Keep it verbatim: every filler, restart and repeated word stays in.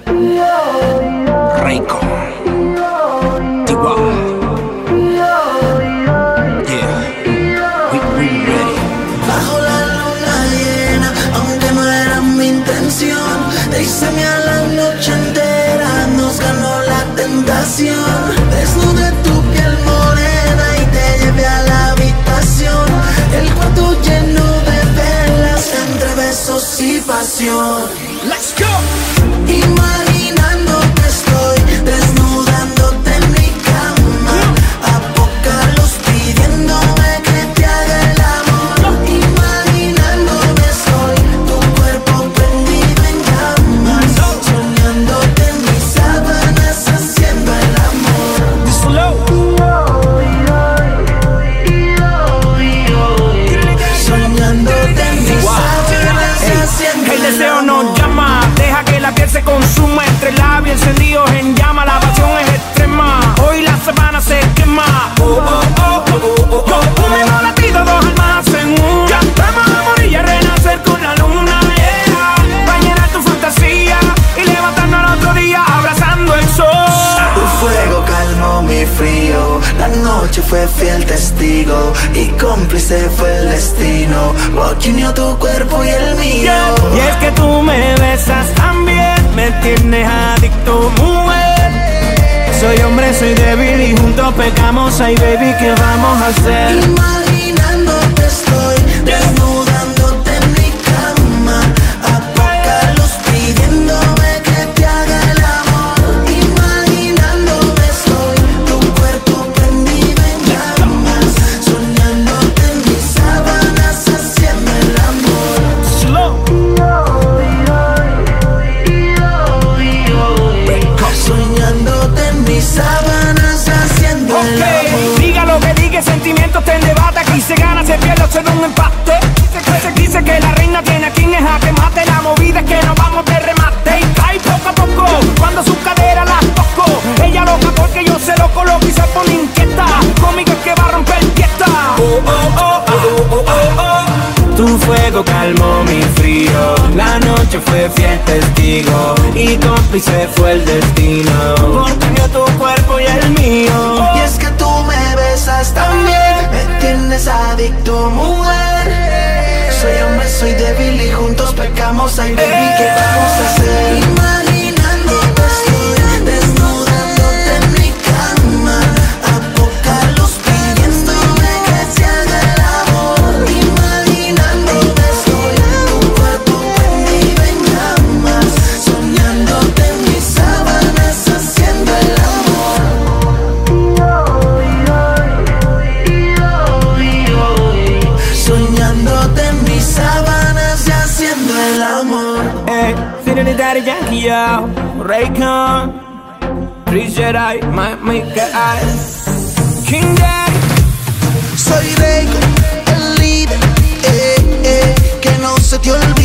Raycon, T Y. Yeah, we, we ready. Bajo la luna llena, aunque no era mi intención, te hice mía la noche entera, nos ganó la tentación. Desnudé tu piel morena y te llevé a la habitación. El cuarto lleno de velas, entre besos y pasión. Let's go. Imaginando que estoy desnudándote en mi cama, a poca luz pidiéndome que te haga el amor. Imaginándome estoy, tu cuerpo prendido en llamas, soñándote en mis sábanas haciendo el amor. Díselo. Soñándote en mis Wow. sábanas Ey, haciendo el el deseo amor. nos llama, deja que la piel se consuma, entre labios encendidos en llama, la pasión es extrema, hoy la sabana se quema. Oh, oh, oh, oh, oh, oh, oh. Un mismo latido, dos almas en una, vamos a morir y a renacer con la luna, yeah. Va a llenar tu fantasía y levantarnos al otro día abrazando el sol. Tu fuego calmó mi frío, la noche fue fiel testigo y cómplice fue el destino. Walking unió tu cuerpo y el mío. Yeah. Y es que tú me besas también, me tienes adicto, mujer. Soy hombre, soy débil y juntos pecamos. Ay, baby, ¿qué vamos a hacer? Imaginándote estoy, desnudándote en mi cama, a poca luz pidiéndome que te haga el amor. Imaginándome estoy, tu cuerpo prendido en llamas, soñándote en mis sábanas haciendo el amor. Slow. Soñándote en mis sábanas haciendo el Ok, amor. diga lo que diga, sentimientos te debate. Aquí se gana, se pierde, se da un empate. Se, se dice que la reina tiene a quien es jaque mate. La movida es que nos vamos de remate. Y cae poco a poco, cuando su cadera la toco. Ella loca porque yo se lo coloco y se pone inquieta. Conmigo es que va a romper fiesta. Oh, oh, oh, oh, oh, oh, oh. Tu fuego calmó mi frío, la noche fue fiel testigo y cómplice fue el destino. Porque unió tu cuerpo y el mío. Y es que tú me besas también, me tienes adicto, mujer. Soy hombre, soy débil y juntos pecamos. Ay, baby, ¿qué vamos a hacer? Imaginándote estoy, desnudándote en mi cama, a poca luz pidiéndome que te haga el amor. Imaginándote estoy, tu cuerpo prendido en llamas, soñándote en mis sábanas haciendo el amor. Soñándote en mis sábanas y haciendo el amor. Hey, Finity Daddy Yankee, yo, Raycon, Chris Jedi, my, my guy, King Daddy. Soy Raycon, el líder, eh, eh, que no se te olvide.